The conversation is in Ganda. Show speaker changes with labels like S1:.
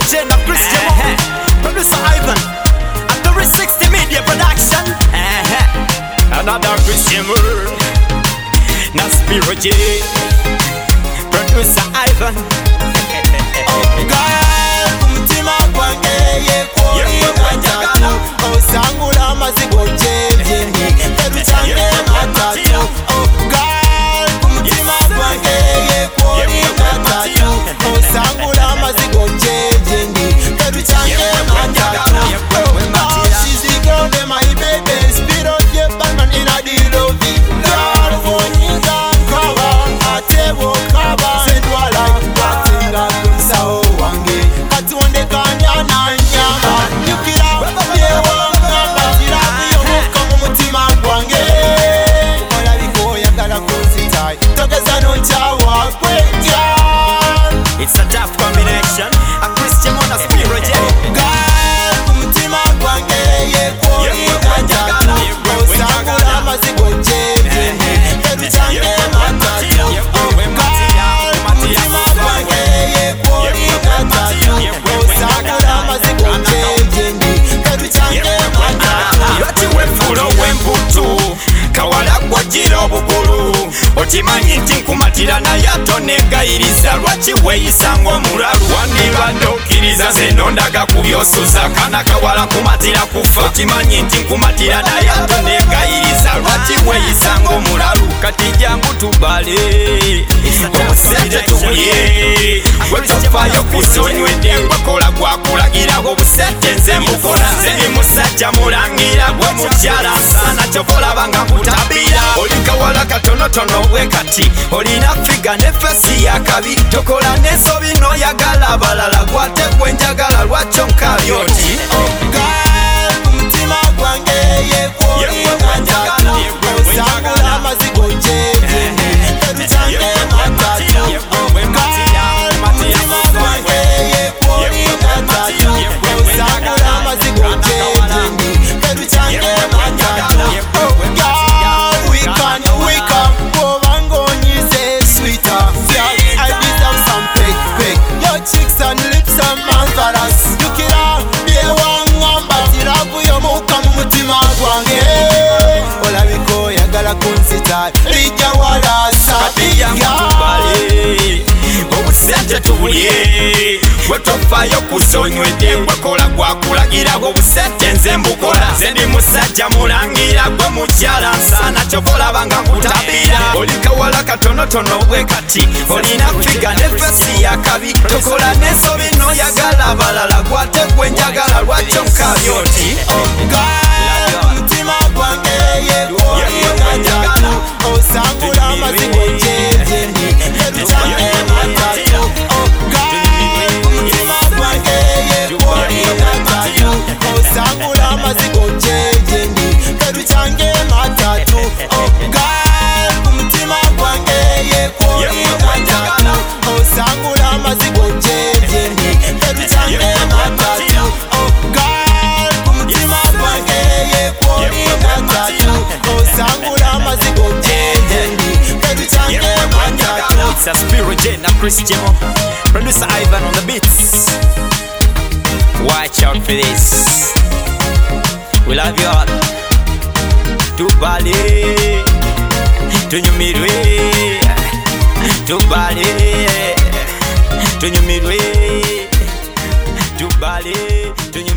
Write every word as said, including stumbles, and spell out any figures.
S1: J na Chris Jemo, producer Ivan, and the three sixty Media Production. Another Chris Jemo, na Spiro J, producer Ivan.
S2: Oh girl, umutima gwange yekori matatu. Oh sangula mazigo jeje, keru change matatu. Oh girl, umutima gwange yekori matatu. Oh sangula mazigo jeje, keru change matatu. Oh she's the girl that my baby Spiro J Batman in a deal of it. Girl, for you can cover, I tell you cover. Said what like that so wange kati wonde kanya na nyama nyukira yewo ngambira iyo muka mu mutima gwange ola biko yagala kuzitai togeza no chawa kwetya.
S1: It's a tough combination, a Christian on a Spiro J.
S2: Girl, umutima gwange yekori matatu. Osangula mazigo jeje keru change matatu. Oh girl, umutima gwange yekori matatu. Osangula mazigo jeje keru change matatu.
S1: Lwaki wefuula ow'embuto kawala gw'ogira obugulu okimanyi nti nkumatira naye atonegayiriza lwaki weeyisa ng'omulalu wandibadde okkiriza nze ndondaga ku byosuza kana kawala nkumatira kufa okimanyi nti nkumatira naye atonegayiriza lwaki weeyisa ng'omulalu kati jangu tubale obusente tubulye gwe tofaayo kusonywedde gwekola gwakulagira obusente nze mbukola nze ndi musajja mulangira gwe mukyala nsaana kyokolaba nga nkutabira oli kawala katonotono bwe kati olina figa ne fesi yakabi tokola n'ensobi n'oyagala abalala gwate gwe njagala lwaki onkabya oti
S2: girl, umutima gwange yekori matatu. Osangula mazigo jeje keru change matatu. Oh girl, umutima gwange yekori matatu. Osangula mazigo jeje keru change matatu. Oh girl, we can we can go and go nyise sweeter. Girl, I deserve some pick pick. Your cheeks and lips and manzaras. Yukira yewa ngambatira kuyo muka mu mutima gwange. Olabiko yagala kunsita lijja wala sabiya.
S1: tubale obusente tubulye gwe tofaayo kusonywedde gwekola gwakulagira obusente nze mbukola nze ndi musajja mulangira gwe mukyala nsaana kyokolaba nga nkutabira oli kawala katonotono bwe kati olina figa ne fesi yakabi tokola n'ensobi n'oyagala abalala gwate gwe njagala lwaki onkabya oti
S2: girl, umutima gwange yekori matatu. Osangula mazigo jeje keru change matatu. Oh girl, umutima gwange yekori matatu. Osangula mazigo jeje keru change matatu. Oh girl, umutima gwange yekori matatu. Osangula mazigo jeje keru change matatu. Oh girl, umutima gwange yekori matatu. Osangula mazigo jeje keru change matatu.
S1: It's a Spiro J na Chris Jemo, producer Ivan on the beats. Watch out for this. We love you all. Tubale, tunyumirwe. Tubale, tunyumirwe. Tubale, tunyumirwe.